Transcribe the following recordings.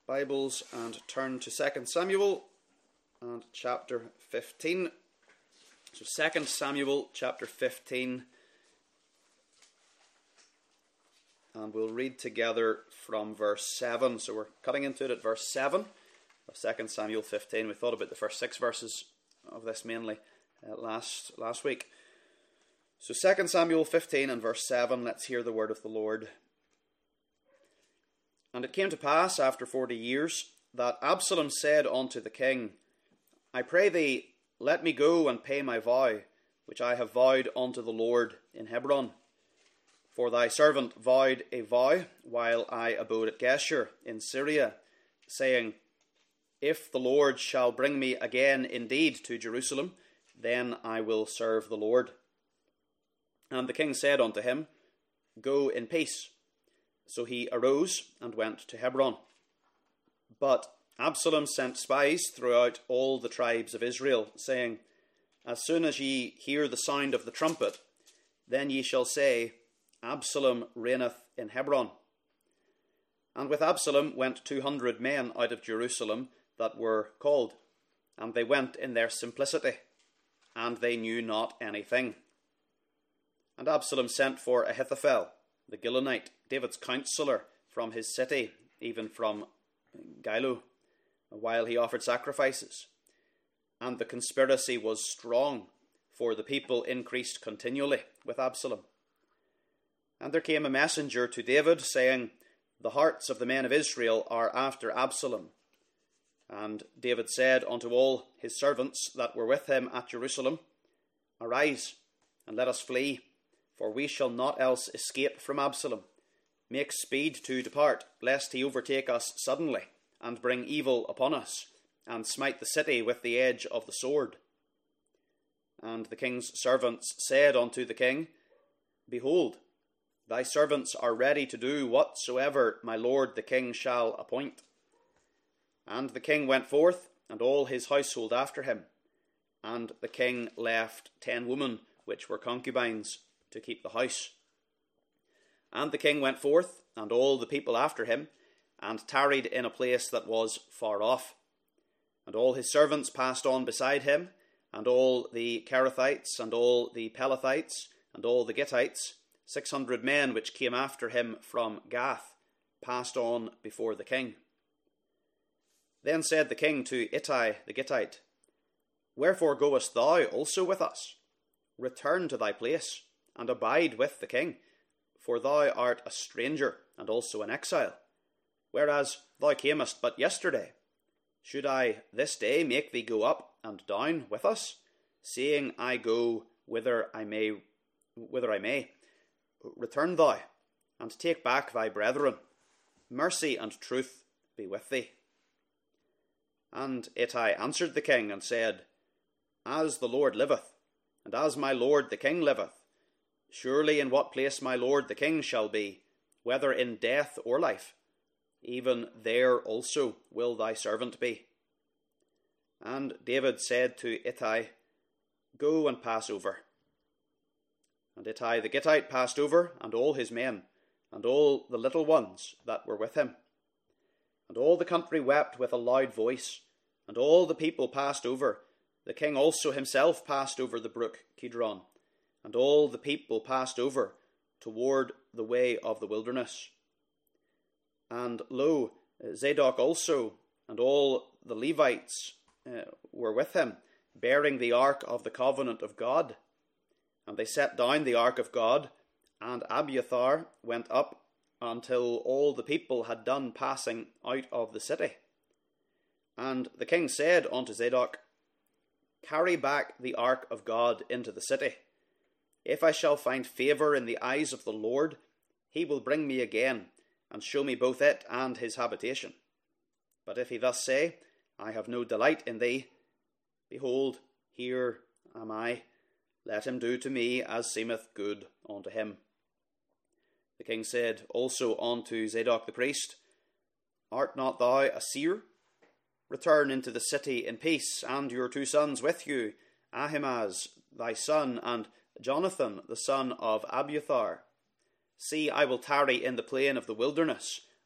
Bibles and turn to 2 Samuel and chapter 15. So 2 Samuel chapter 15, and we'll read together from verse 7. So we're cutting into it at verse 7 of 2 Samuel 15. We thought about the first 6 verses of this mainly last week. So 2 Samuel 15 and verse 7, let's hear the word of the Lord. And it came to pass after 40 years that Absalom said unto the king, I pray thee, let me go and pay my vow, which I have vowed unto the Lord in Hebron. For thy servant vowed a vow while I abode at Geshur in Syria, saying, If the Lord shall bring me again indeed to Jerusalem, then I will serve the Lord. And the king said unto him, Go in peace. So he arose and went to Hebron. But Absalom sent spies throughout all the tribes of Israel, saying, As soon as ye hear the sound of the trumpet, then ye shall say, Absalom reigneth in Hebron. And with Absalom went 200 men out of Jerusalem that were called, and they went in their simplicity, and they knew not anything. And Absalom sent for Ahithophel, the Gilonite, David's counsellor, from his city, even from Giloh, while he offered sacrifices. And the conspiracy was strong, for the people increased continually with Absalom. And there came a messenger to David, saying, The hearts of the men of Israel are after Absalom. And David said unto all his servants that were with him at Jerusalem, Arise, and let us flee, for we shall not else escape from Absalom. Make speed to depart, lest he overtake us suddenly, and bring evil upon us, and smite the city with the edge of the sword. And the king's servants said unto the king, Behold, thy servants are ready to do whatsoever my lord the king shall appoint. And the king went forth, and all his household after him. And the king left 10 women, which were concubines, to keep the house. And the king went forth, and all the people after him, and tarried in a place that was far off. And all his servants passed on beside him, and all the Kerethites, and all the Pelethites, and all the Gittites, 600 men which came after him from Gath, passed on before the king. Then said the king to Ittai the Gittite, Wherefore goest thou also with us? Return to thy place, and abide with the king, for thou art a stranger, and also an exile, whereas thou camest but yesterday. Should I this day make thee go up and down with us, seeing I go whither I may? Return thou, and take back thy brethren. Mercy and truth be with thee. And Ittai answered the king, and said, As the Lord liveth, and as my lord the king liveth, surely in what place my lord the king shall be, whether in death or life, even there also will thy servant be. And David said to Ittai, Go and pass over. And Ittai the Gittite passed over, and all his men, and all the little ones that were with him. And all the country wept with a loud voice, and all the people passed over. The king also himself passed over the brook Kidron, and all the people passed over toward the way of the wilderness. And lo, Zadok also, and all the Levites were with him, bearing the ark of the covenant of God. And they set down the ark of God, and Abiathar went up until all the people had done passing out of the city. And the king said unto Zadok, Carry back the ark of God into the city. If I shall find favour in the eyes of the Lord, he will bring me again, and show me both it and his habitation. But if he thus say, I have no delight in thee, behold, here am I. Let him do to me as seemeth good unto him. The king said also unto Zadok the priest, Art not thou a seer? Return into the city in peace, and your 2 sons with you, Ahimaaz thy son, and Jonathan the son of Abiathar. See, I will tarry in the plain of the wilderness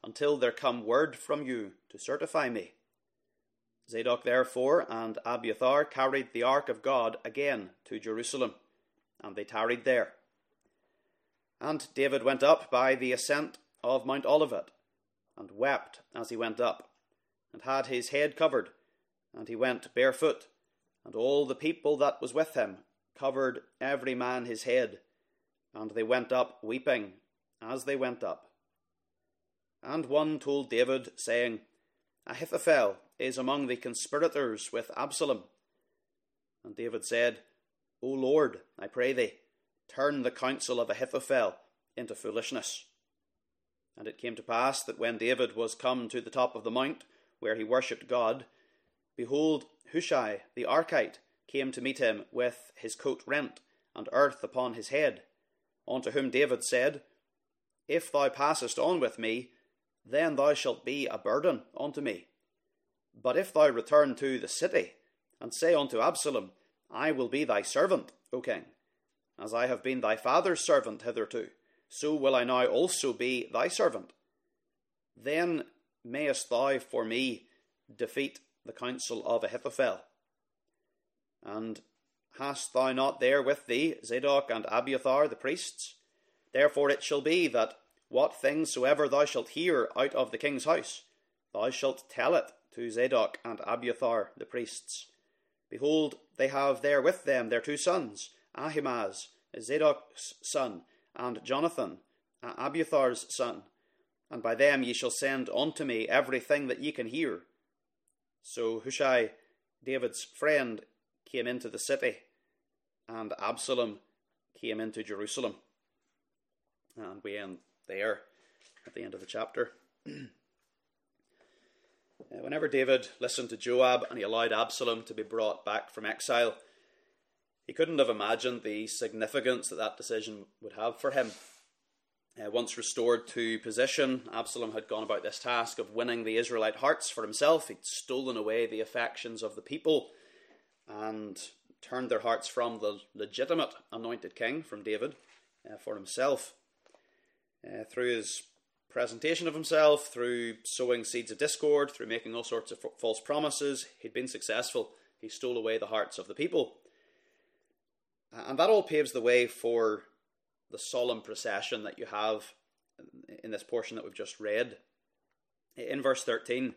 until there come word from you to certify me. Zadok therefore and Abiathar carried the ark of God again to Jerusalem, and they tarried there. And David went up by the ascent of Mount Olivet, and wept as he went up, and had his head covered, and he went barefoot, and all the people that was with him covered every man his head, and they went up weeping as they went up. And one told David, saying, Ahithophel is among the conspirators with Absalom. And David said, O Lord, I pray thee, turn the counsel of Ahithophel into foolishness. And it came to pass that when David was come to the top of the mount, where he worshipped God, behold, Hushai the Archite came to meet him with his coat rent, and earth upon his head, unto whom David said, If thou passest on with me, then thou shalt be a burden unto me. But if thou return to the city, and say unto Absalom, I will be thy servant, O king, as I have been thy father's servant hitherto, so will I now also be thy servant. Then mayest thou for me defeat the counsel of Ahithophel. And hast thou not there with thee Zadok and Abiathar the priests? Therefore it shall be that what things soever thou shalt hear out of the king's house, thou shalt tell it to Zadok and Abiathar the priests. Behold, they have there with them their two sons, Ahimaaz, Zadok's son, and Jonathan, Abiathar's son, and by them ye shall send unto me everything that ye can hear. So Hushai, David's friend, came into the city, and Absalom came into Jerusalem. And we end there at the end of the chapter. Whenever David listened to Joab and he allowed Absalom to be brought back from exile, he couldn't have imagined the significance that that decision would have for him. Once restored to position, Absalom had gone about this task of winning the Israelite hearts for himself. He'd stolen away the affections of the people and turned their hearts from the legitimate anointed king, from David, for himself. Through his presentation of himself, through sowing seeds of discord, through making all sorts of false promises, he'd been successful. He stole away the hearts of the people. And that all paves the way for the solemn procession that you have in this portion that we've just read. In verse 13,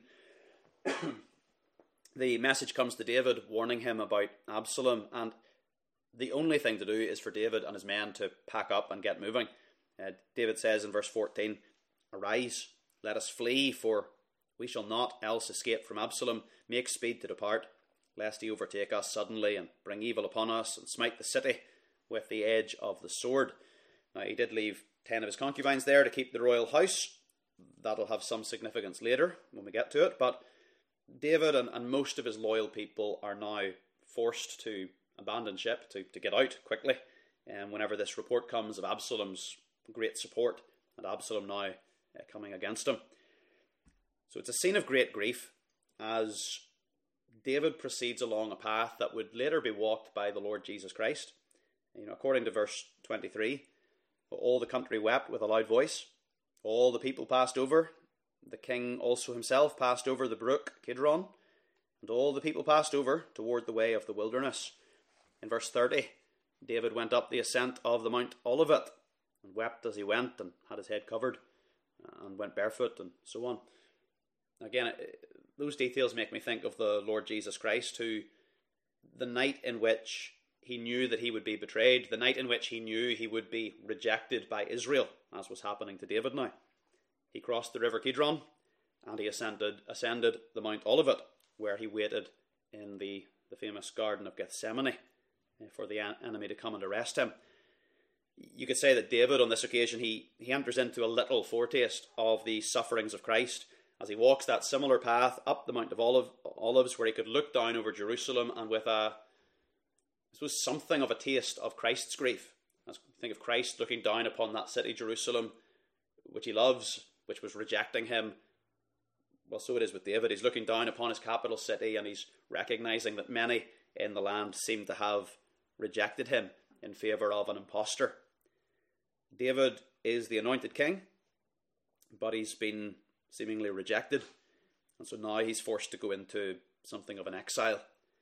the message comes to David warning him about Absalom, and the only thing to do is for David and his men to pack up and get moving. David says in verse 14, Arise, let us flee, for we shall not else escape from Absalom. Make speed to depart, lest he overtake us suddenly and bring evil upon us and smite the city with the edge of the sword. Now, he did leave 10 of his concubines there to keep the royal house. That'll have some significance later when we get to it. But David and most of his loyal people are now forced to abandon ship, to get out quickly. And whenever this report comes of Absalom's great support, and Absalom now coming against him. So it's a scene of great grief as David proceeds along a path that would later be walked by the Lord Jesus Christ. According to verse 23, all the country wept with a loud voice. All the people passed over. The king also himself passed over the brook Kidron. And all the people passed over toward the way of the wilderness. In verse 30, David went up the ascent of the Mount Olivet, and wept as he went, and had his head covered, and went barefoot, and so on. Again, those details make me think of the Lord Jesus Christ, who, the night in which he knew that he would be betrayed, the night in which he knew he would be rejected by Israel, as was happening to David now, he crossed the river Kidron, and he ascended the Mount Olivet, where he waited in the famous Garden of Gethsemane for the enemy to come and arrest him. You could say that David, on this occasion, he enters into a little foretaste of the sufferings of Christ as he walks that similar path up the Mount of Olives, where he could look down over Jerusalem and with something of a taste of Christ's grief. As you think of Christ looking down upon that city, Jerusalem, which he loves, which was rejecting him. Well, so it is with David. He's looking down upon his capital city, and he's recognizing that many in the land seem to have rejected him in favour of an impostor. David is the anointed king, but he's been seemingly rejected. And so now he's forced to go into something of an exile.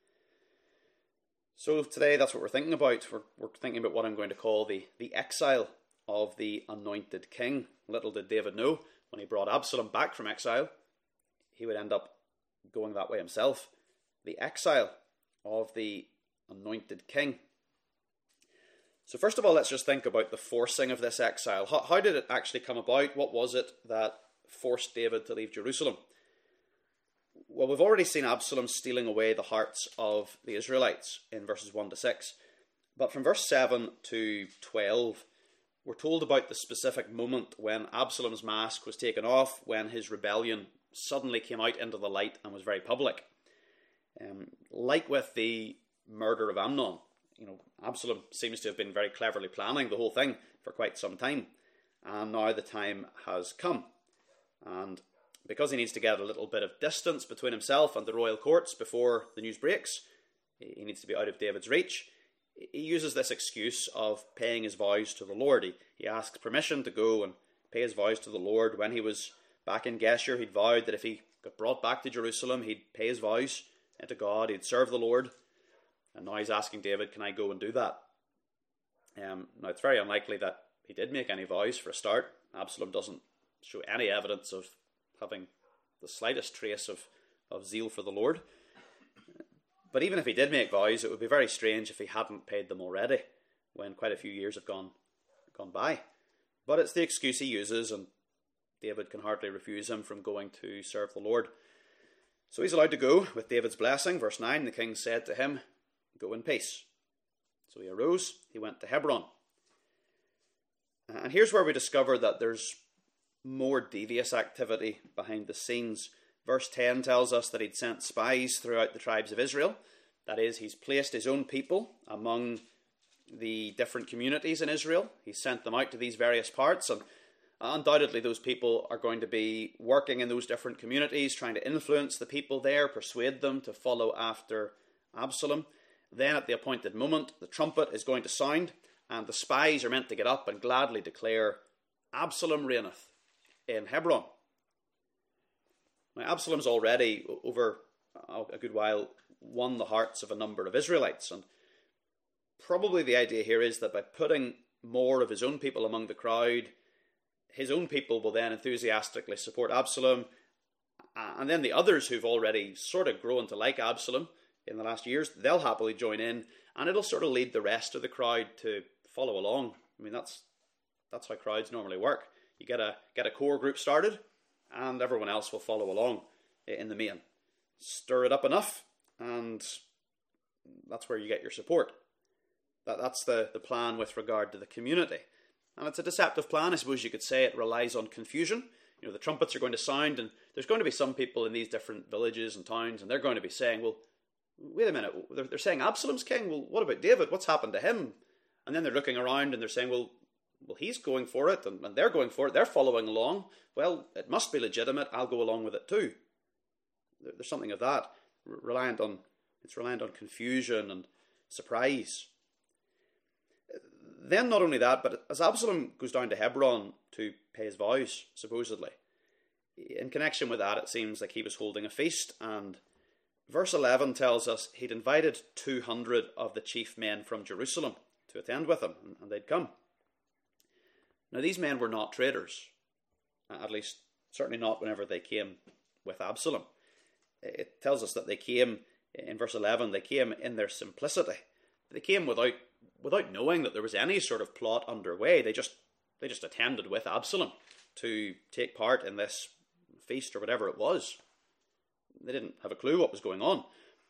So today that's what we're thinking about. We're thinking about what I'm going to call the exile of the anointed king. Little did David know, when he brought Absalom back from exile, he would end up going that way himself. The exile of the anointed king. So first of all, let's just think about the forcing of this exile. How did it actually come about? What was it that forced David to leave Jerusalem? Well, we've already seen Absalom stealing away the hearts of the Israelites in verses 1 to 6. But from verse 7 to 12, we're told about the specific moment when Absalom's mask was taken off, when his rebellion suddenly came out into the light and was very public. Like with the murder of Amnon, Absalom seems to have been very cleverly planning the whole thing for quite some time. And now the time has come. And because he needs to get a little bit of distance between himself and the royal courts before the news breaks, he needs to be out of David's reach, he uses this excuse of paying his vows to the Lord. He asks permission to go and pay his vows to the Lord. When he was back in Geshur, he'd vowed that if he got brought back to Jerusalem, he'd pay his vows to God, he'd serve the Lord. And now he's asking David, can I go and do that? Now it's very unlikely that he did make any vows for a start. Absalom doesn't show any evidence of having the slightest trace of zeal for the Lord. But even if he did make vows, it would be very strange if he hadn't paid them already, when quite a few years have gone by. But it's the excuse he uses, and David can hardly refuse him from going to serve the Lord. So he's allowed to go with David's blessing. Verse 9, the king said to him, go in peace. So he arose, he went to Hebron. And here's where we discover that there's more devious activity behind the scenes. Verse 10 tells us that he'd sent spies throughout the tribes of Israel. That is, he's placed his own people among the different communities in Israel. He sent them out to these various parts, and undoubtedly those people are going to be working in those different communities, trying to influence the people there, persuade them to follow after Absalom. Then at the appointed moment, the trumpet is going to sound, and the spies are meant to get up and gladly declare, Absalom reigneth in Hebron. Now, Absalom's already, over a good while, won the hearts of a number of Israelites, and probably the idea here is that by putting more of his own people among the crowd, his own people will then enthusiastically support Absalom, and then the others who've already sort of grown to like Absalom in the last years, they'll happily join in, and it'll sort of lead the rest of the crowd to follow along. I mean, that's how crowds normally work. You get a core group started, and everyone else will follow along in the main. Stir it up enough, and that's where you get your support. That's the plan with regard to the community. And it's a deceptive plan, I suppose you could say. It relies on confusion. The trumpets are going to sound, and there's going to be some people in these different villages and towns, and they're going to be saying, well, wait a minute, they're saying Absalom's king, well, what about David? What's happened to him? And then they're looking around and they're saying, well, he's going for it, and they're going for it, they're following along. Well, it must be legitimate, I'll go along with it too. There's something of that, reliant on confusion and surprise. Then not only that, but as Absalom goes down to Hebron to pay his vows, supposedly, in connection with that, it seems like he was holding a feast, and verse 11 tells us he'd invited 200 of the chief men from Jerusalem to attend with him, and they'd come. Now, these men were not traitors, at least certainly not whenever they came with Absalom. It tells us that they came, in verse 11, they came in their simplicity. They came without knowing that there was any sort of plot underway. They just attended with Absalom to take part in this feast or whatever it was. They didn't have a clue what was going on.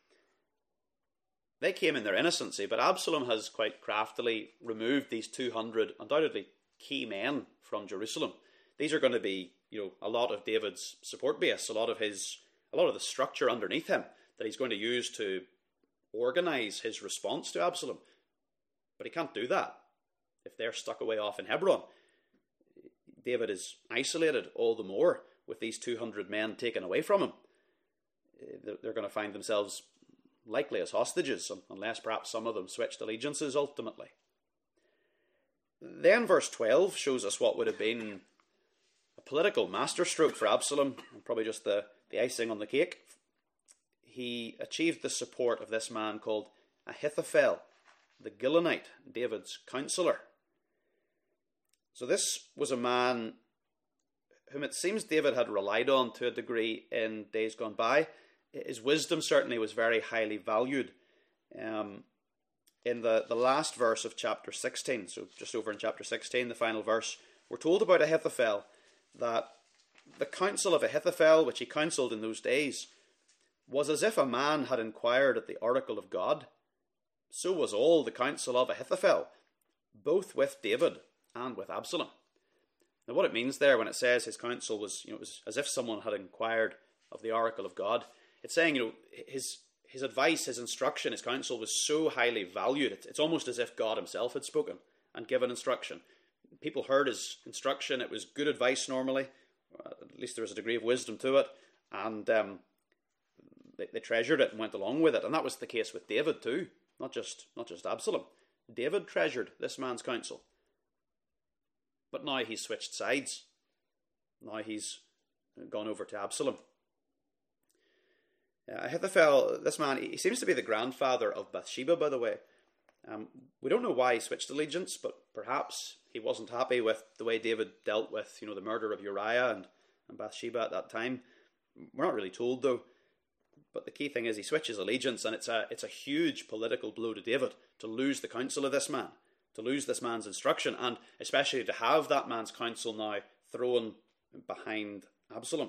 They came in their innocency, but Absalom has quite craftily removed these 200 undoubtedly key men from Jerusalem. These are going to be, a lot of David's support base, a lot of the structure underneath him that he's going to use to organize his response to Absalom. But he can't do that if they're stuck away off in Hebron. David is isolated all the more with these 200 men taken away from him. They're going to find themselves likely as hostages, unless perhaps some of them switched allegiances ultimately. Then verse 12 shows us what would have been a political masterstroke for Absalom, and probably just the icing on the cake. He achieved the support of this man called Ahithophel, the Gilonite, David's counselor. So this was a man whom it seems David had relied on to a degree in days gone by. His wisdom certainly was very highly valued. In the last verse of chapter 16, so just over in chapter 16, the final verse, we're told about Ahithophel that the counsel of Ahithophel, which he counselled in those days, was as if a man had inquired at the oracle of God. So was all the counsel of Ahithophel, both with David and with Absalom. Now, what it means there when it says his counsel was, it was as if someone had inquired of the oracle of God, it's saying, his advice, his instruction, his counsel was so highly valued. It's almost as if God himself had spoken and given instruction. People heard his instruction. It was good advice normally. At least there was a degree of wisdom to it. And they treasured it and went along with it. And that was the case with David too. Not just Absalom. David treasured this man's counsel. But now he's switched sides. Now he's gone over to Absalom. Ahithophel, this man, he seems to be the grandfather of Bathsheba, by the way. We don't know why he switched allegiance, but perhaps he wasn't happy with the way David dealt with, the murder of Uriah and Bathsheba at that time. We're not really told, though. But the key thing is he switches allegiance, and it's a huge political blow to David to lose the counsel of this man, to lose this man's instruction, and especially to have that man's counsel now thrown behind Absalom.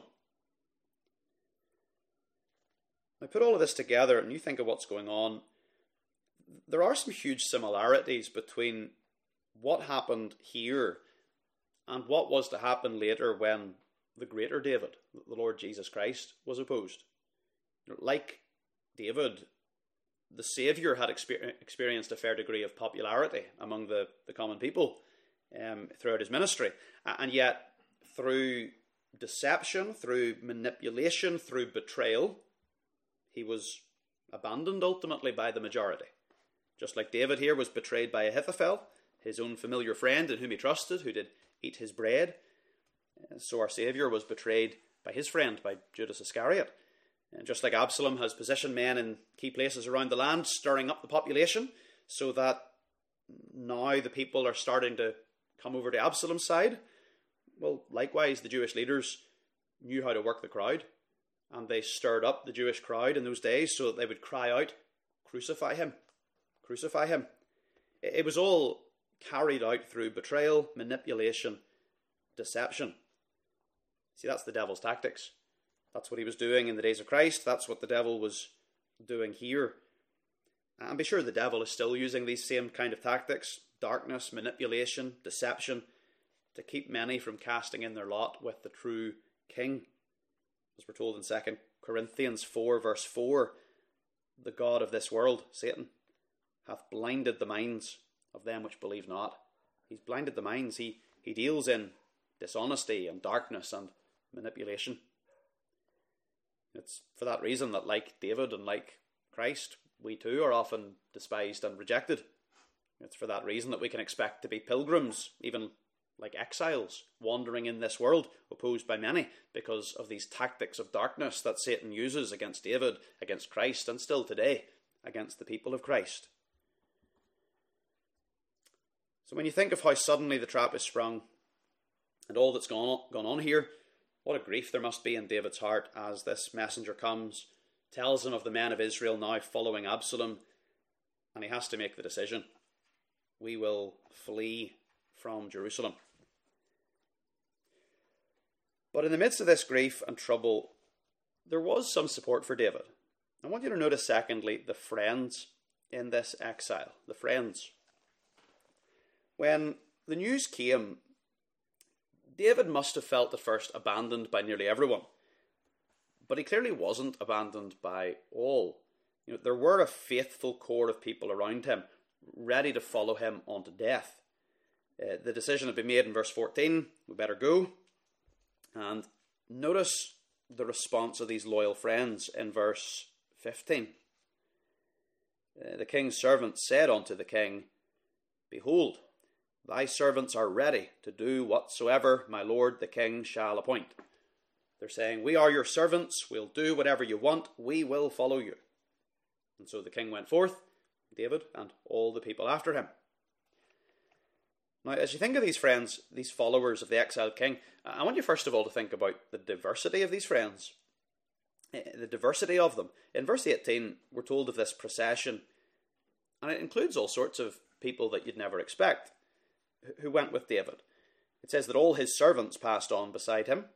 I put all of this together, and you think of what's going on. There are some huge similarities between what happened here and what was to happen later when the greater David, the Lord Jesus Christ, was opposed. Like David, the Saviour had experienced a fair degree of popularity among the common people throughout his ministry. And yet, through deception, through manipulation, through betrayal, he was abandoned ultimately by the majority. Just like David here was betrayed by Ahithophel, his own familiar friend in whom he trusted, who did eat his bread. So our Saviour was betrayed by his friend, by Judas Iscariot. And just like Absalom has positioned men in key places around the land, stirring up the population, so that now the people are starting to come over to Absalom's side. Well, likewise, the Jewish leaders knew how to work the crowd, and they stirred up the Jewish crowd in those days so that they would cry out, "Crucify him! Crucify him!" It was all carried out through betrayal, manipulation, deception. See, that's the devil's tactics. That's what he was doing in the days of Christ. That's what the devil was doing here. And be sure the devil is still using these same kind of tactics: darkness, manipulation, deception, to keep many from casting in their lot with the true king. As we're told in 2 Corinthians 4, verse 4, the God of this world, Satan, hath blinded the minds of them which believe not. He's blinded the minds. He deals in dishonesty and darkness and manipulation. It's for that reason that, like David and like Christ, we too are often despised and rejected. It's for that reason that we can expect to be pilgrims, even like exiles, wandering in this world, opposed by many, because of these tactics of darkness that Satan uses against David, against Christ, and still today against the people of Christ. So when you think of how suddenly the trap is sprung, and all that's gone on here, what a grief there must be in David's heart as this messenger comes, tells him of the men of Israel now following Absalom, and he has to make the decision: we will flee from Jerusalem. But in the midst of this grief and trouble, there was some support for David. I want you to notice, secondly, the friends in this exile. The friends. When the news came, David must have felt at first abandoned by nearly everyone. But he clearly wasn't abandoned by all. There were a faithful core of people around him, ready to follow him on to death. The decision had been made in verse 14, we better go. And notice the response of these loyal friends in verse 15. The king's servant said unto the king, "Behold, thy servants are ready to do whatsoever my lord the king shall appoint. They're saying, we are your servants, we'll do whatever you want, we will follow you. And so the king went forth, David and all the people after him. Now, as you think of these friends, these followers of the exiled king, I want you first of all to think about the diversity of these friends. The diversity of them. In verse 18, we're told of this procession, and it includes all sorts of people that you'd never expect who went with David. It says that all his servants passed on beside him,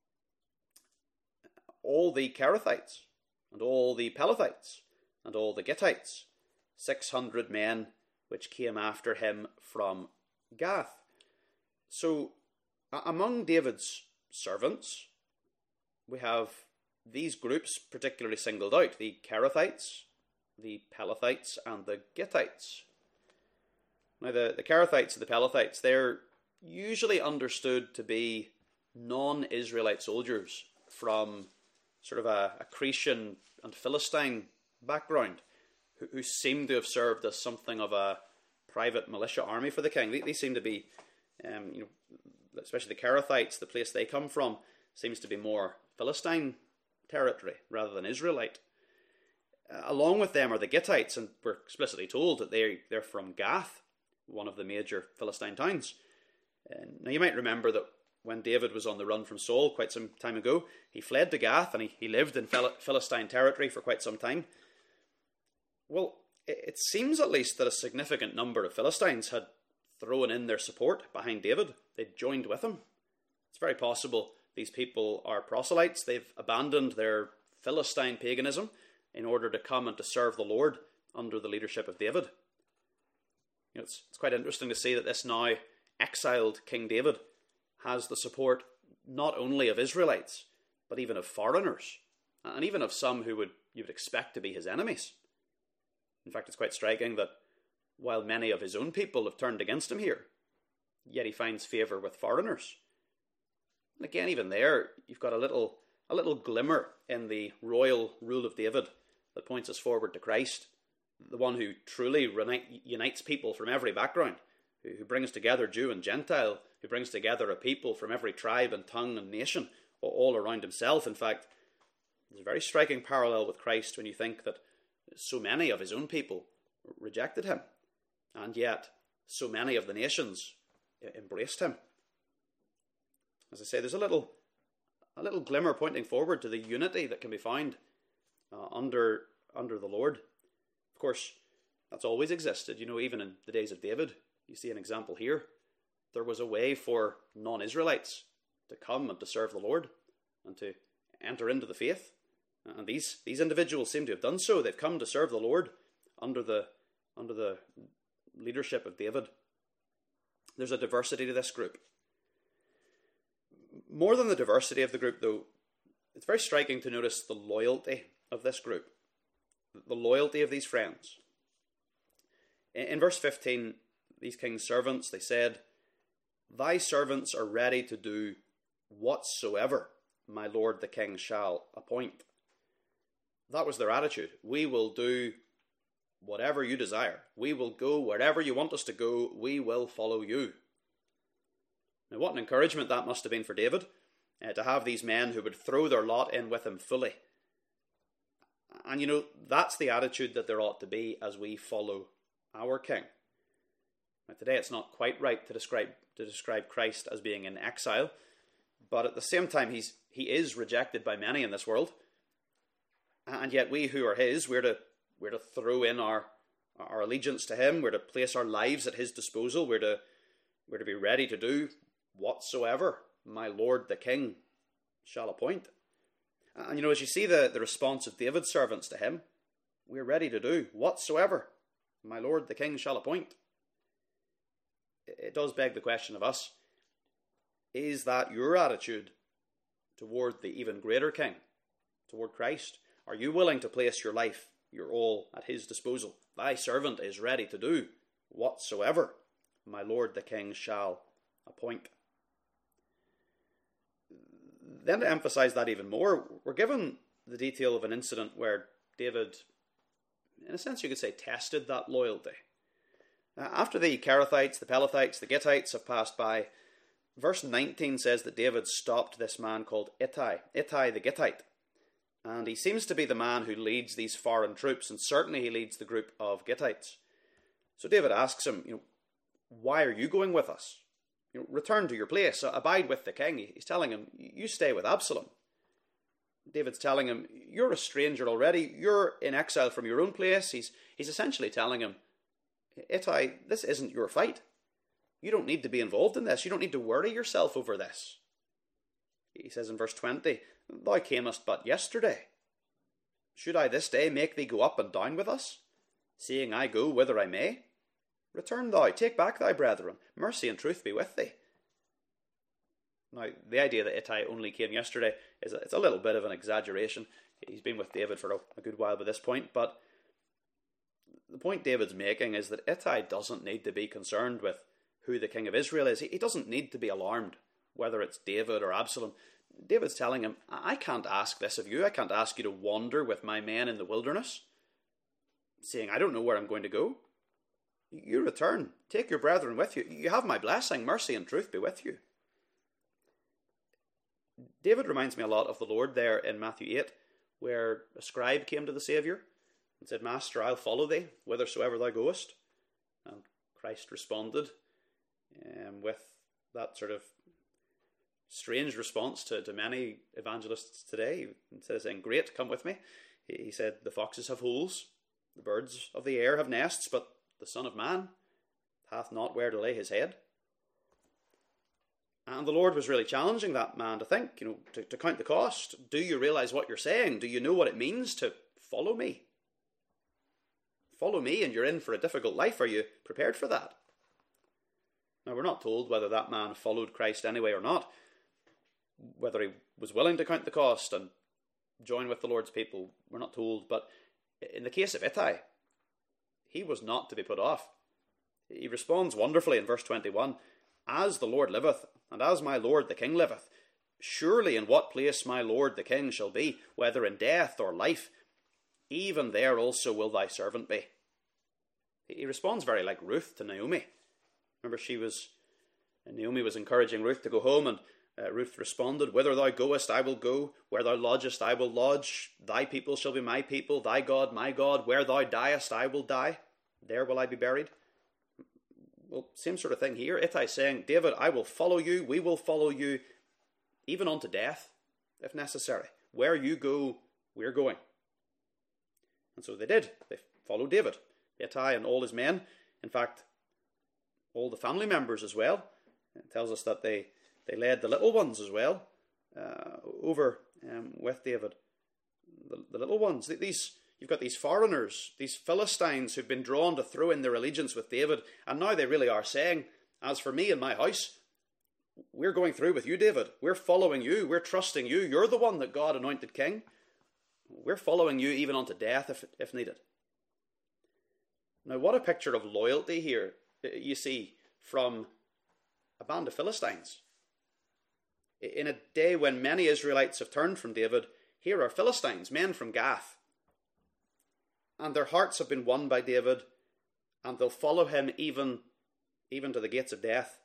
all the Kerethites, and all the Pelethites, and all the Gittites, 600 men which came after him from Gath. So, among David's servants, we have these groups particularly singled out: the Kerethites, the Pelethites, and the Gittites. Now, the Kerethites and the Pelethites, they're usually understood to be non-Israelite soldiers from sort of a Cretan and Philistine background, who seem to have served as something of a private militia army for the king. They seem to be, especially the Kerethites, the place they come from, seems to be more Philistine territory rather than Israelite. Along with them are the Gittites, and we're explicitly told that they're from Gath, one of the major Philistine towns. Now, you might remember that when David was on the run from Saul quite some time ago, he fled to Gath, and he lived in Philistine territory for quite some time. Well, it seems at least that a significant number of Philistines had thrown in their support behind David. They'd joined with him. It's very possible these people are proselytes. They've abandoned their Philistine paganism in order to come and to serve the Lord under the leadership of David. It's quite interesting to see that this now exiled King David has the support not only of Israelites, but even of foreigners, and even of some who you would expect to be his enemies. In fact, it's quite striking that while many of his own people have turned against him here, yet he finds favour with foreigners. And again, even there, you've got a little glimmer in the royal rule of David that points us forward to Christ, the one who truly unites people from every background, who brings together Jew and Gentile, who brings together a people from every tribe and tongue and nation, all around himself. In fact, there's a very striking parallel with Christ when you think that so many of his own people rejected him, and yet so many of the nations embraced him. As I say, there's a little glimmer pointing forward to the unity that can be found under the Lord. Of course, that's always existed. Even in the days of David, you see an example here. There was a way for non-Israelites to come and to serve the Lord and to enter into the faith. And these individuals seem to have done so. They've come to serve the Lord under the leadership of David. There's a diversity to this group. More than the diversity of the group, though, it's very striking to notice the loyalty of this group, the loyalty of these friends. In verse 15, these king's servants, they said, thy servants are ready to do whatsoever my lord the king shall appoint. That was their attitude. We will do whatever you desire. We will go wherever you want us to go. We will follow you. Now, what an encouragement that must have been for David, to have these men who would throw their lot in with him fully. And that's the attitude that there ought to be as we follow our king. Now, today it's not quite right to describe Christ as being in exile, but at the same time he is rejected by many in this world. And yet we who are his, we're to throw in our allegiance to him. We're to place our lives at his disposal. We're to be ready to do whatsoever my lord the king shall appoint. And as you see the response of David's servants to him, we're ready to do whatsoever my lord the king shall appoint. It does beg the question of us, is that your attitude toward the even greater king, toward Christ? Are you willing to place your life, your all, at his disposal? Thy servant is ready to do whatsoever my lord the king shall appoint. Then to emphasize that even more, we're given the detail of an incident where David, in a sense you could say, tested that loyalty. After the Kerethites, the Pelethites, the Gittites have passed by, verse 19 says that David stopped this man called Ittai the Gittite. And he seems to be the man who leads these foreign troops, and certainly he leads the group of Gittites. So David asks him, why are you going with us? Return to your place, abide with the king. He's telling him, you stay with Absalom. David's telling him, you're a stranger already. You're in exile from your own place. He's essentially telling him, Ittai, this isn't your fight. You don't need to be involved in this. You don't need to worry yourself over this. He says in verse 20, thou camest but yesterday. Should I this day make thee go up and down with us, seeing I go whither I may? Return thou, take back thy brethren. Mercy and truth be with thee. Now, the idea that Ittai only came yesterday it's a little bit of an exaggeration. He's been with David for a good while by this point, but the point David's making is that Ittai doesn't need to be concerned with who the king of Israel is. He doesn't need to be alarmed, whether it's David or Absalom. David's telling him, I can't ask this of you. I can't ask you to wander with my men in the wilderness, saying, I don't know where I'm going to go. You return. Take your brethren with you. You have my blessing. Mercy and truth be with you. David reminds me a lot of the Lord there in Matthew 8, where a scribe came to the Saviour and said, Master, I'll follow thee whithersoever thou goest. And Christ responded with that sort of strange response to many evangelists today. Instead of saying, great, come with me, he said, the foxes have holes, the birds of the air have nests, but the Son of Man hath not where to lay his head. And the Lord was really challenging that man to think, to count the cost. Do you realize what you're saying? Do you know what it means to follow me? Follow me and you're in for a difficult life. Are you prepared for that? Now, we're not told whether that man followed Christ anyway or not, whether he was willing to count the cost and join with the Lord's people. We're not told. But in the case of Ittai, he was not to be put off. He responds wonderfully in verse 21, as the Lord liveth, and as my Lord the King liveth, surely in what place my Lord the King shall be, whether in death or life, even there also will thy servant be. He responds very like Ruth to Naomi. Remember, Naomi was encouraging Ruth to go home, and Ruth responded, whither thou goest, I will go. Where thou lodgest, I will lodge. Thy people shall be my people, thy God, my God. Where thou diest, I will die. There will I be buried. Well, same sort of thing here. Ittai saying, David, I will follow you. We will follow you, even unto death, if necessary. Where you go, we're going. And so they did. They followed David, Ittai and all his men. In fact, all the family members as well. It tells us that they led the little ones as well over with David. The little ones. You've got these foreigners, these Philistines who've been drawn to throw in their allegiance with David, and now they really are saying, as for me and my house, we're going through with you, David. We're following you. We're trusting you. You're the one that God anointed king. We're following you even unto death if needed. Now, what a picture of loyalty here you see from a band of Philistines. In a day when many Israelites have turned from David, here are Philistines, men from Gath. And their hearts have been won by David, and they'll follow him even to the gates of death.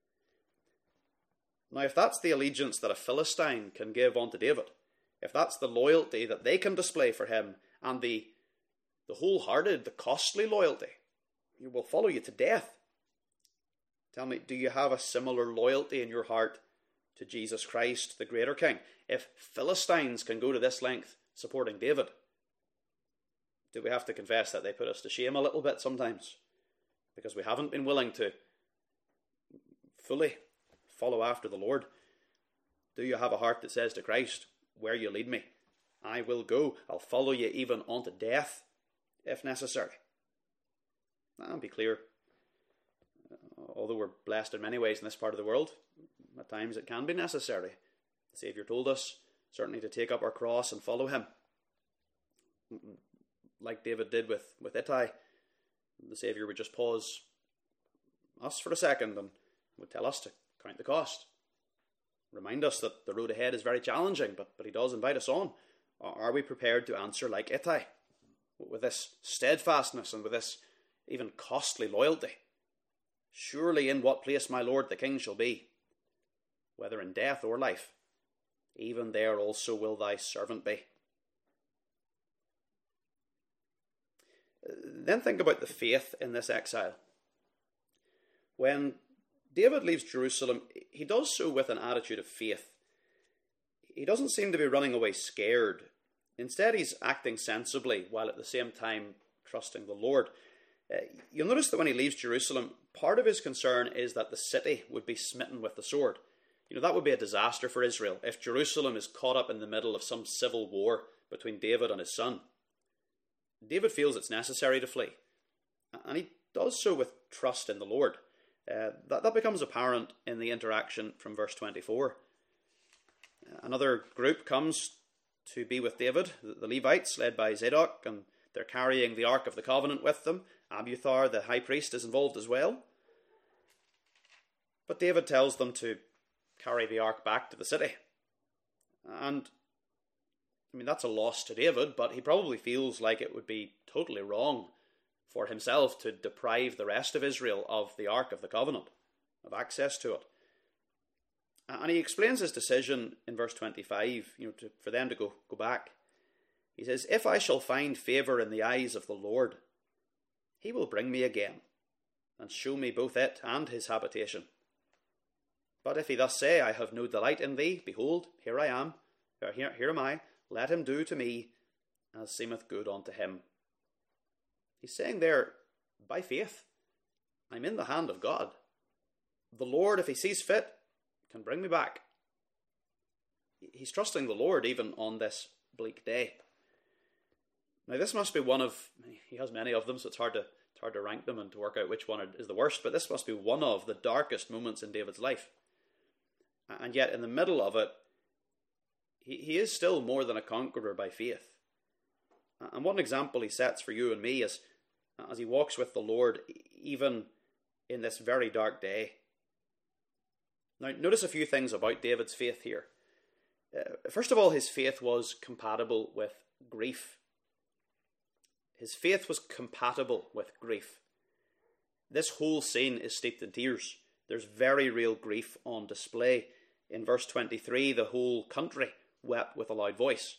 Now, if that's the allegiance that a Philistine can give unto David, if that's the loyalty that they can display for him, and the wholehearted, the costly loyalty, he will follow you to death. Tell me, do you have a similar loyalty in your heart to Jesus Christ, the greater King? If Philistines can go to this length supporting David, do we have to confess that they put us to shame a little bit sometimes? Because we haven't been willing to fully follow after the Lord. Do you have a heart that says to Christ, where you lead me, I will go. I'll follow you even unto death, if necessary. And be clear, although we're blessed in many ways in this part of the world, at times it can be necessary. The Saviour told us certainly to take up our cross and follow him. Like David did with Ittai, the Saviour would just pause us for a second and would tell us to count the cost. Remind us that the road ahead is very challenging, but he does invite us on. Are we prepared to answer like Ittai, with this steadfastness and with this even costly loyalty. Surely in what place my lord the king shall be, whether in death or life, even there also will thy servant be. Then think about the faith in this exile. When David leaves Jerusalem, he does so with an attitude of faith. He doesn't seem to be running away scared. Instead, he's acting sensibly while at the same time trusting the Lord. You'll notice that when he leaves Jerusalem, part of his concern is that the city would be smitten with the sword. That would be a disaster for Israel if Jerusalem is caught up in the middle of some civil war between David and his son. David feels it's necessary to flee, and he does so with trust in the Lord. That becomes apparent in the interaction from verse 24. Another group comes to be with David, the Levites, led by Zadok, and they're carrying the Ark of the Covenant with them. Abiathar, the high priest, is involved as well. But David tells them to carry the Ark back to the city. And, that's a loss to David, but he probably feels like it would be totally wrong for himself to deprive the rest of Israel of the Ark of the Covenant, of access to it. And he explains his decision in verse 25, for them to go back. He says, "If I shall find favour in the eyes of the Lord, he will bring me again, and show me both it and his habitation. But if he thus say, I have no delight in thee, behold, here I am, here am I, let him do to me as seemeth good unto him." He's saying there, by faith, I'm in the hand of God. The Lord, if he sees fit, can bring me back. He's trusting the Lord even on this bleak day. Now this must be he has many of them, so it's hard to rank them and to work out which one is the worst, but this must be one of the darkest moments in David's life. And yet in the middle of it, he is still more than a conqueror by faith. And what an example he sets for you and me as he walks with the Lord, even in this very dark day. Now, notice a few things about David's faith here. First of all, his faith was compatible with grief. His faith was compatible with grief. This whole scene is steeped in tears. There's very real grief on display. In verse 23, the whole country wept with a loud voice.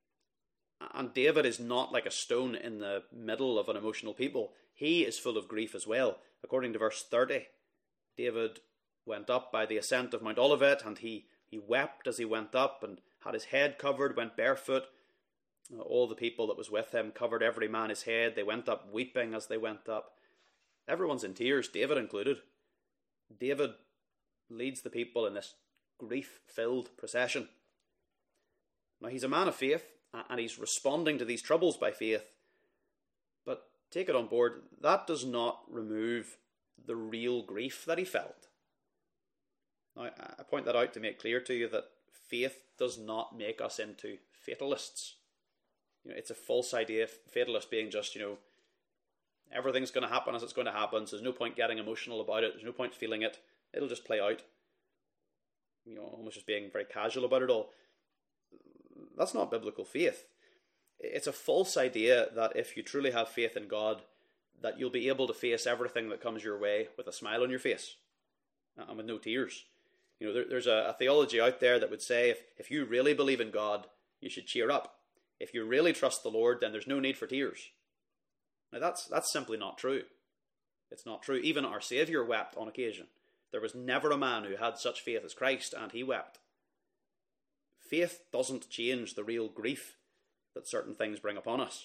And David is not like a stone in the middle of an emotional people. He is full of grief as well. According to verse 30, David went up by the ascent of Mount Olivet, and he wept as he went up, and had his head covered, went barefoot. All the people that was with him covered every man his head. They went up weeping as they went up. Everyone's in tears, David included. David leads the people in this grief-filled procession. Now, he's a man of faith, and he's responding to these troubles by faith. But take it on board, that does not remove the real grief that he felt. Now, I point that out to make clear to you that faith does not make us into fatalists. It's a false idea, fatalist being just, everything's going to happen as it's going to happen, so there's no point getting emotional about it, there's no point feeling it, it'll just play out. Almost just being very casual about it all. That's not biblical faith. It's a false idea that if you truly have faith in God, that you'll be able to face everything that comes your way with a smile on your face and with no tears. There's a theology out there that would say if you really believe in God, you should cheer up. If you really trust the Lord, then there's no need for tears. Now that's simply not true. It's not true. Even our Saviour wept on occasion. There was never a man who had such faith as Christ, and he wept. Faith doesn't change the real grief that certain things bring upon us.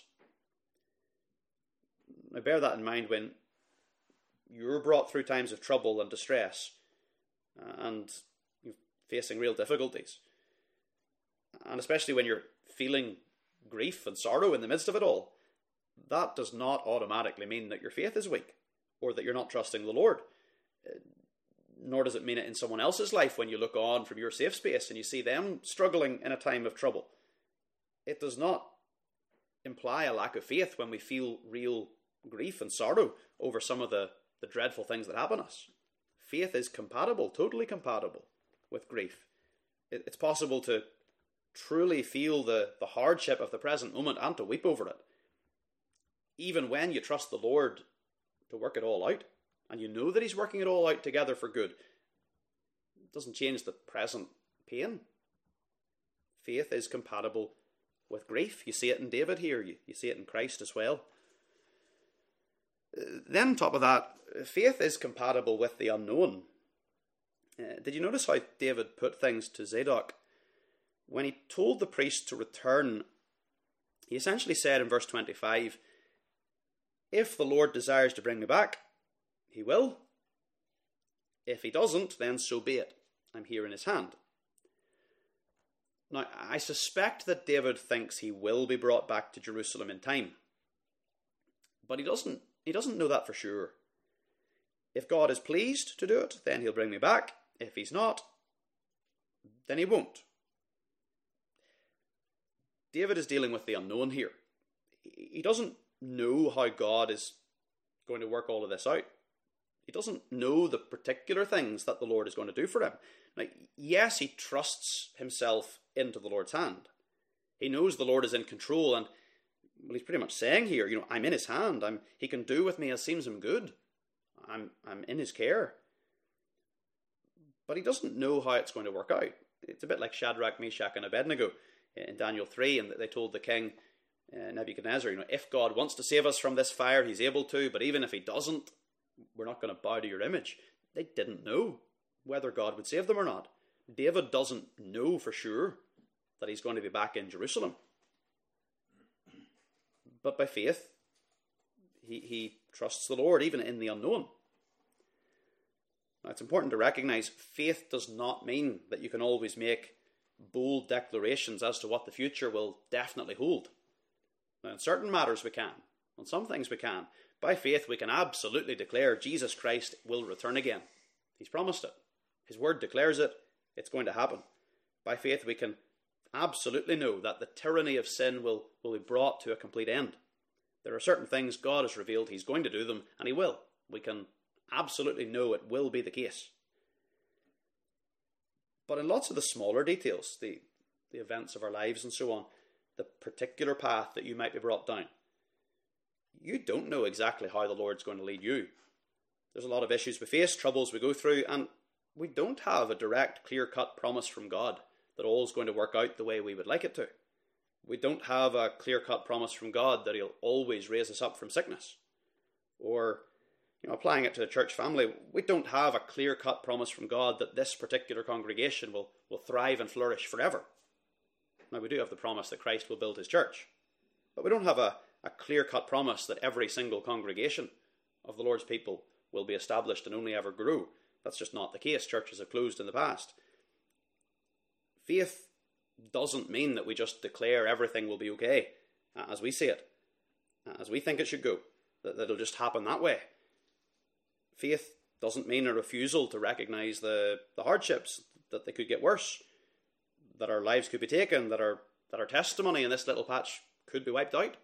Now bear that in mind when you're brought through times of trouble and distress and you're facing real difficulties. And especially when you're feeling grief and sorrow in the midst of it all. That does not automatically mean that your faith is weak or that you're not trusting the Lord. Nor does it mean it in someone else's life when you look on from your safe space and you see them struggling in a time of trouble. It does not imply a lack of faith when we feel real grief and sorrow over some of the dreadful things that happen to us. Faith is compatible, totally compatible with grief. It's possible to truly feel the hardship of the present moment and to weep over it. Even when you trust the Lord to work it all out, and you know that he's working it all out together for good, it doesn't change the present pain. Faith is compatible with grief. You see it in David here. You see it in Christ as well. Then on top of that, faith is compatible with the unknown. Did you notice how David put things to Zadok? When he told the priest to return, he essentially said in verse 25, if the Lord desires to bring me back, he will. If he doesn't, then so be it. I'm here in his hand. Now, I suspect that David thinks he will be brought back to Jerusalem in time. But he doesn't know that for sure. If God is pleased to do it, then he'll bring me back. If he's not, then he won't. David is dealing with the unknown here. He doesn't know how God is going to work all of this out. He doesn't know the particular things that the Lord is going to do for him. Now, yes, he trusts himself into the Lord's hand. He knows the Lord is in control, and well, he's pretty much saying here, I'm in his hand. He can do with me as seems him good. I'm in his care. But he doesn't know how it's going to work out. It's a bit like Shadrach, Meshach, and Abednego in Daniel 3, and they told the king, Nebuchadnezzar, if God wants to save us from this fire, he's able to, but even if he doesn't, we're not going to bow to your image. They didn't know whether God would save them or not. David doesn't know for sure that he's going to be back in Jerusalem. But by faith, he trusts the Lord, even in the unknown. Now, it's important to recognize faith does not mean that you can always make bold declarations as to what the future will definitely hold. Now, in certain matters we can. On some things we can. By faith, we can absolutely declare Jesus Christ will return again. He's promised it. His word declares it. It's going to happen. By faith, we can absolutely know that the tyranny of sin will be brought to a complete end. There are certain things God has revealed he's going to do them, and he will. We can absolutely know it will be the case. But in lots of the smaller details, the events of our lives and so on, the particular path that you might be brought down, you don't know exactly how the Lord's going to lead you. There's a lot of issues we face, troubles we go through, and we don't have a direct, clear-cut promise from God that all's going to work out the way we would like it to. We don't have a clear-cut promise from God that he'll always raise us up from sickness. Or, applying it to the church family, we don't have a clear-cut promise from God that this particular congregation will thrive and flourish forever. Now, we do have the promise that Christ will build his church. But we don't have a clear-cut promise that every single congregation of the Lord's people will be established and only ever grow. That's just not the case. Churches have closed in the past. Faith doesn't mean that we just declare everything will be okay, as we see it, as we think it should go, that it'll just happen that way. Faith doesn't mean a refusal to recognize the hardships, that they could get worse, that our lives could be taken, that our testimony in this little patch could be wiped out.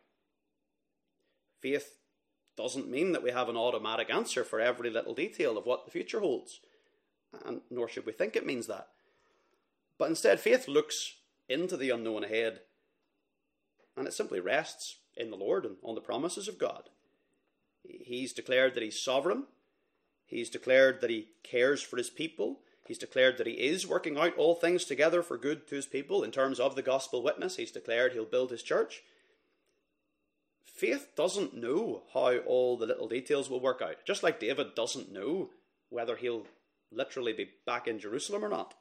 Faith doesn't mean that we have an automatic answer for every little detail of what the future holds, and nor should we think it means that. But instead, faith looks into the unknown ahead, and it simply rests in the Lord and on the promises of God. He's declared that he's sovereign. He's declared that he cares for his people. He's declared that he is working out all things together for good to his people in terms of the gospel witness. He's declared he'll build his church. Faith doesn't know how all the little details will work out, just like David doesn't know whether he'll literally be back in Jerusalem or not.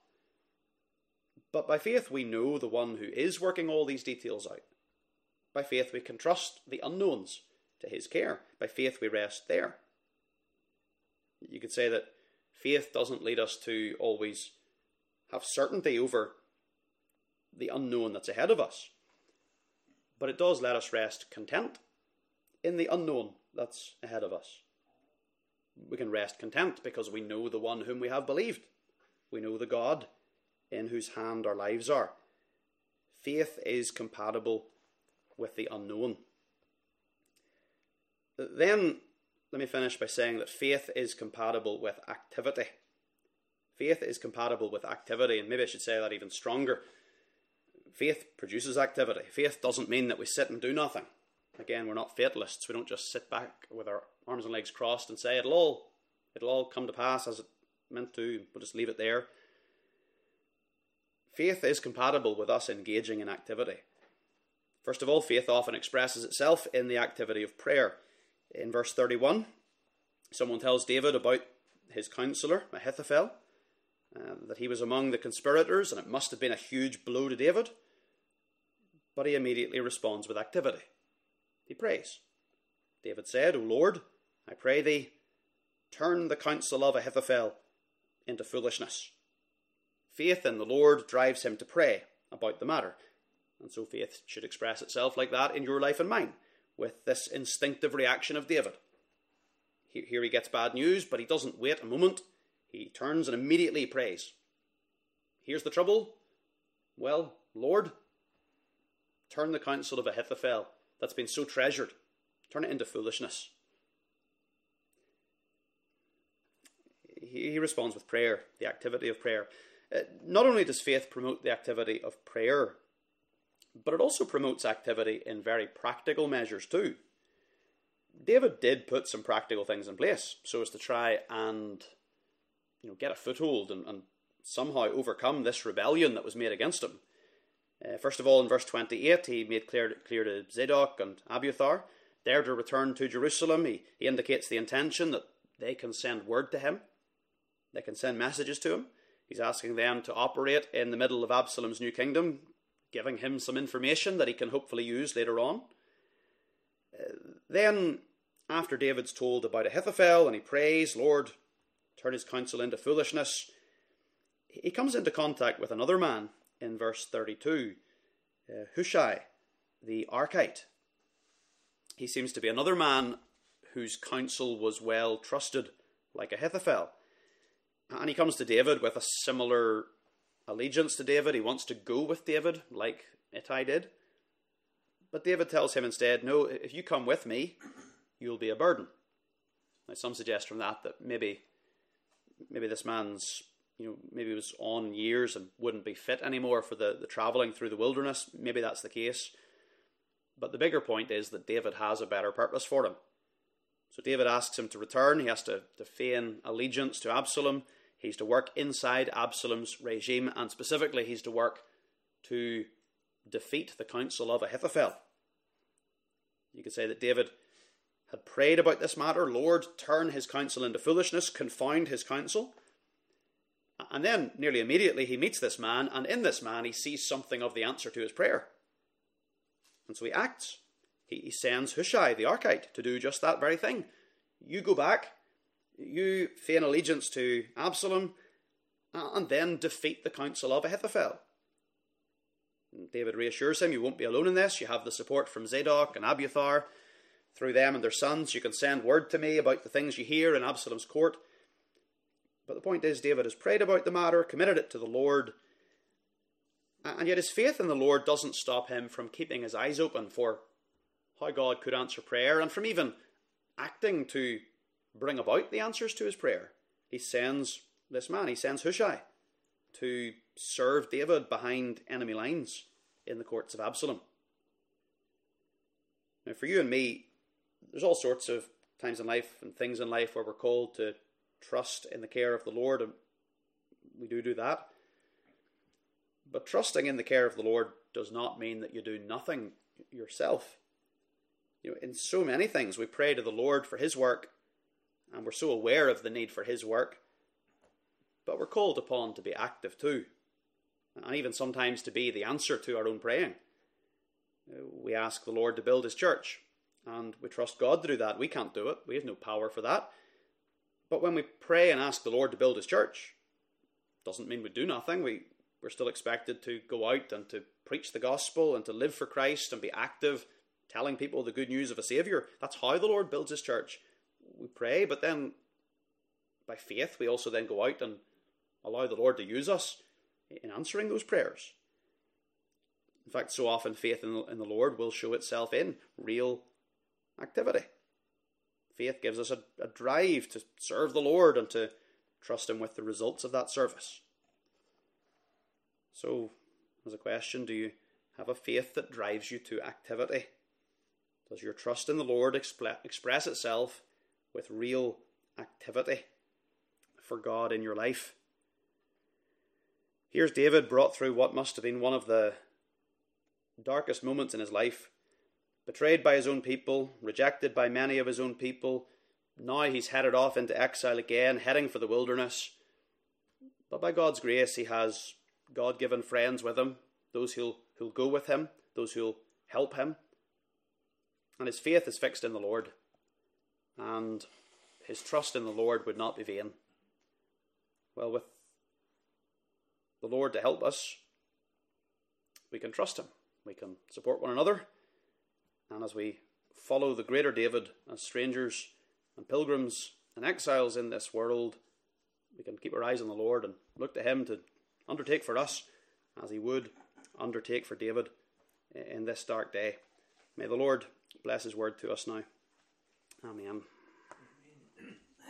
But by faith we know the one who is working all these details out. By faith we can trust the unknowns to his care. By faith we rest there. You could say that faith doesn't lead us to always have certainty over the unknown that's ahead of us, but it does let us rest content in the unknown that's ahead of us. We can rest content because we know the one whom we have believed. We know the God in whose hand our lives are. Faith is compatible with the unknown. Then, let me finish by saying that faith is compatible with activity. Faith is compatible with activity, and maybe I should say that even stronger. Faith produces activity. Faith doesn't mean that we sit and do nothing. Again, we're not fatalists. We don't just sit back with our arms and legs crossed and say it'll all come to pass as it meant to. We'll just leave it there. Faith is compatible with us engaging in activity. First of all, faith often expresses itself in the activity of prayer. In verse 31, someone tells David about his counsellor, Ahithophel, that he was among the conspirators, and it must have been a huge blow to David. But he immediately responds with activity. He prays. David said, O Lord, I pray thee, turn the counsel of Ahithophel into foolishness. Faith in the Lord drives him to pray about the matter. And so faith should express itself like that in your life and mine, with this instinctive reaction of David. Here he gets bad news, but he doesn't wait a moment. He turns and immediately prays. Here's the trouble. Well, Lord, turn the counsel of Ahithophel that's been so treasured, turn it into foolishness. He responds with prayer, the activity of prayer. Not only does faith promote the activity of prayer, but it also promotes activity in very practical measures too. David did put some practical things in place so as to try and get a foothold and somehow overcome this rebellion that was made against him. First of all, in verse 28, he made clear to Zadok and Abiathar, they're to return to Jerusalem. He indicates the intention that they can send word to him. They can send messages to him. He's asking them to operate in the middle of Absalom's new kingdom, giving him some information that he can hopefully use later on. Then, after David's told about Ahithophel and he prays, Lord, turn his counsel into foolishness, he comes into contact with another man in verse 32, Hushai, the Archite. He seems to be another man whose counsel was well trusted, like Ahithophel. And he comes to David with a similar allegiance to David. He wants to go with David, like Ittai did. But David tells him instead, no, if you come with me, you'll be a burden. Now, some suggest from that maybe this man's, maybe was on years and wouldn't be fit anymore for the travelling through the wilderness. Maybe that's the case. But the bigger point is that David has a better purpose for him. So David asks him to return. He has to feign allegiance to Absalom. He's to work inside Absalom's regime, and specifically he's to work to defeat the counsel of Ahithophel. You could say that David had prayed about this matter. Lord, turn his counsel into foolishness, confound his counsel. And then, nearly immediately, he meets this man, and in this man he sees something of the answer to his prayer. And so he acts. He sends Hushai, the Archite, to do just that very thing. You go back, you feign allegiance to Absalom, and then defeat the counsel of Ahithophel. And David reassures him, you won't be alone in this. You have the support from Zadok and Abiathar. Through them and their sons, you can send word to me about the things you hear in Absalom's court. But the point is, David has prayed about the matter, committed it to the Lord, and yet his faith in the Lord doesn't stop him from keeping his eyes open for how God could answer prayer, and from even acting to bring about the answers to his prayer. He sends this man, he sends Hushai, to serve David behind enemy lines in the courts of Absalom. Now, for you and me, there's all sorts of times in life and things in life where we're called to trust in the care of the Lord, and we do that. But trusting in the care of the Lord does not mean that you do nothing yourself. In so many things we pray to the Lord for his work, and we're so aware of the need for his work, but we're called upon to be active too, and even sometimes to be the answer to our own praying. We ask the Lord to build his church, and we trust God to do that. We can't do it. We have no power for that. But when we pray and ask the Lord to build his church, it doesn't mean we do nothing. We're still expected to go out and to preach the gospel and to live for Christ and be active, telling people the good news of a Saviour. That's how the Lord builds his church. We pray, but then by faith we also then go out and allow the Lord to use us in answering those prayers. In fact, so often faith in the Lord will show itself in real activity. Faith gives us a drive to serve the Lord and to trust him with the results of that service. So, as a question, do you have a faith that drives you to activity? Does your trust in the Lord express itself with real activity for God in your life? Here's David brought through what must have been one of the darkest moments in his life. Betrayed by his own people, rejected by many of his own people. Now he's headed off into exile again, heading for the wilderness. But by God's grace, he has God-given friends with him, those who'll go with him, those who'll help him. And his faith is fixed in the Lord. And his trust in the Lord would not be vain. Well, with the Lord to help us, we can trust him. We can support one another. And as we follow the greater David as strangers and pilgrims and exiles in this world, we can keep our eyes on the Lord and look to him to undertake for us as he would undertake for David in this dark day. May the Lord bless his word to us now. Amen.